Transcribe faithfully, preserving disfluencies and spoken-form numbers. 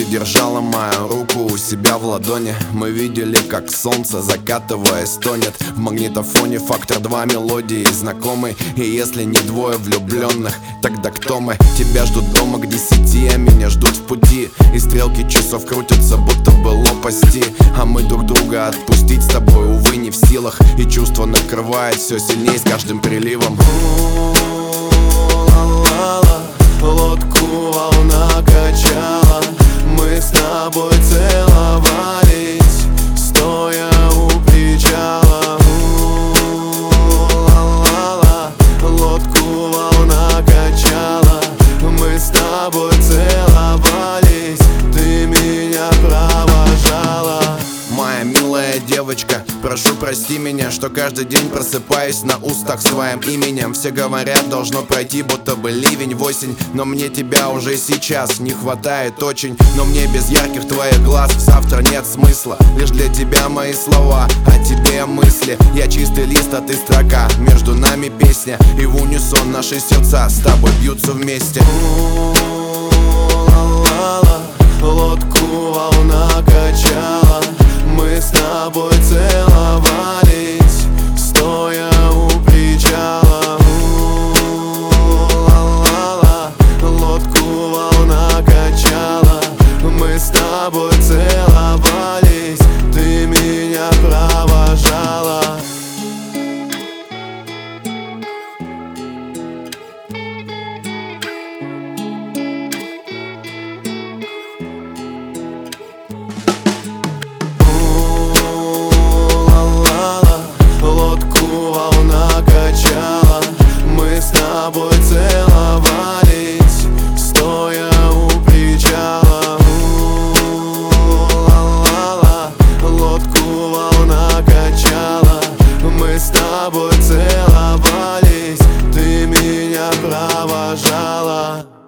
держала мою руку у себя в ладони. Мы видели, как солнце, закатываясь, тонет в магнитофоне. Фактор два мелодии знакомый. И если не двое влюбленных, тогда кто мы? Тебя ждут дома к десяти, а меня ждут в пути. И стрелки часов крутятся, будто бы лопасти. А мы друг друга отпустить с тобой, увы, не в силах. И чувство накрывает все сильнее с каждым приливом. Лодку волна качала, мы с тобой целовались, стоя у причала. Ла-ла-ла, лодку волна качала, мы с тобой целовались, ты меня провожала. Моя милая девочка, прошу прости меня, что каждый день просыпаюсь на устах с твоим именем. Все говорят, должно пройти, будто бы ливень в осень. Но мне тебя уже сейчас не хватает очень. Но мне без ярких твоих глаз завтра нет смысла. Лишь для тебя мои слова, о тебе мысли. Я чистый лист, а ты строка, между нами песня. И в унисон наши сердца с тобой бьются вместе. Лодку волна качала, мы с тобой целовались, стоя у причала. Ла-ла-ла, лодку волна качала, мы с тобой целовались, ты меня провожала. Мы с тобой целовались, стоя у причала. Ла-ла-ла, лодку волна качала, мы с тобой целовались, ты меня провожала.